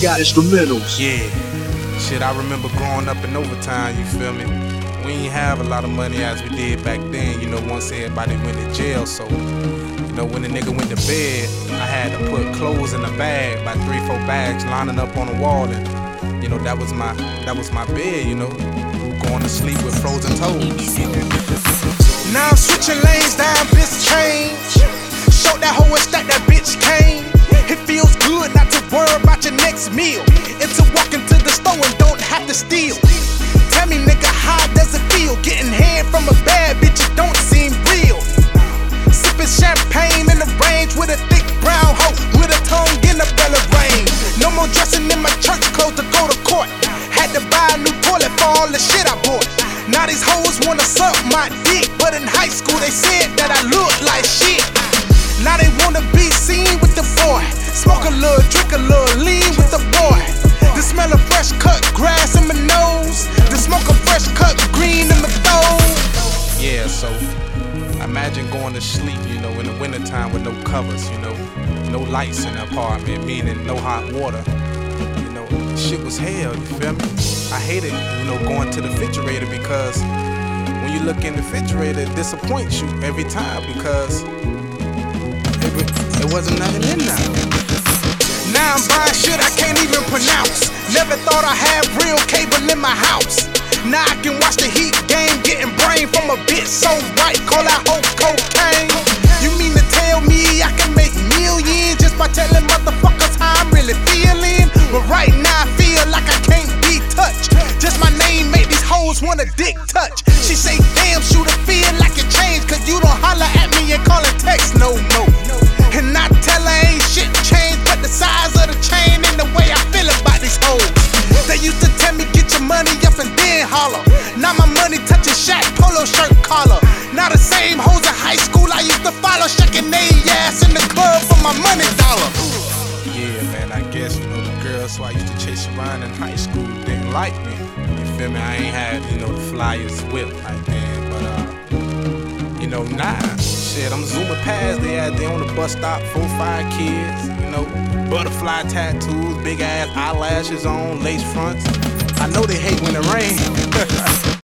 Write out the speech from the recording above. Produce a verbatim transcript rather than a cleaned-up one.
got instrumentals. Yeah. Shit, I remember growing up in Overtime, you feel me? We ain't have a lot of money as we did back then, you know, once everybody went to jail. So, you know, when the nigga went to bed, I had to put clothes in a bag, about three, four bags lining up on the wall, and, you know, that was my that was my bed, you know, going to sleep with frozen toes. Now I'm switching lanes, down this change. Show that hoe and stack that bitch cane. It feels good not to worry about your next meal, and to walk into the store and don't have to steal. Tell me, nigga, how does it feel getting head from a bad bitch? It don't seem real. Sipping champagne in the range with a thick brown hoe with a tongue in the belly range. No more dressing in my church clothes to go to court. Had to buy a new toilet for all the shit I bought. Now these hoes wanna suck my dick, but in high school they said that I look like shit. Now they wanna be seen with the boy. Smoke a little, drink a little, lean with the boy. The smell of fresh cut grass in my nose. The smoke of fresh cut green in my throat. Yeah, so imagine going to sleep, you know, in the wintertime with no covers, you know, no lights in the apartment, meaning no hot water. You know, shit was hell, you feel me? I hated, you know, going to the refrigerator because when you look in the refrigerator, it disappoints you every time because it, it wasn't nothing in there. Now I'm buying shit I can't even pronounce. Never thought I had real cable in my house. Now I can watch the Heat game, getting brain from a bitch so white, call that hoe cocaine. You mean to tell me I can make millions just by telling motherfuckers how I'm really feeling? But right now I feel like I can't be touched. Just my name make these hoes want a dick touch. She say, damn, shooter, feel like it changed, cause you don't holler at me and call it text no more. And I tell her ain't shit changed but the size of the chain and the way I feel about these hoes. They used to tell me get your money up and then holler. Now my money touching Shaq polo shirt collar. Now the same hoes in high school I used to follow, shaking they ass in the club for my money dollar. Yeah, man, I guess, you know, the girls who I used to chase around in high school didn't like me. You feel me? I ain't had, you know, the flyers whip like that, but uh, you know, nah. Shit, I'm zooming past they out there on the bus stop, four, five kids, you know, butterfly tattoos, big ass eyelashes on, lace fronts. I know they hate when it rains.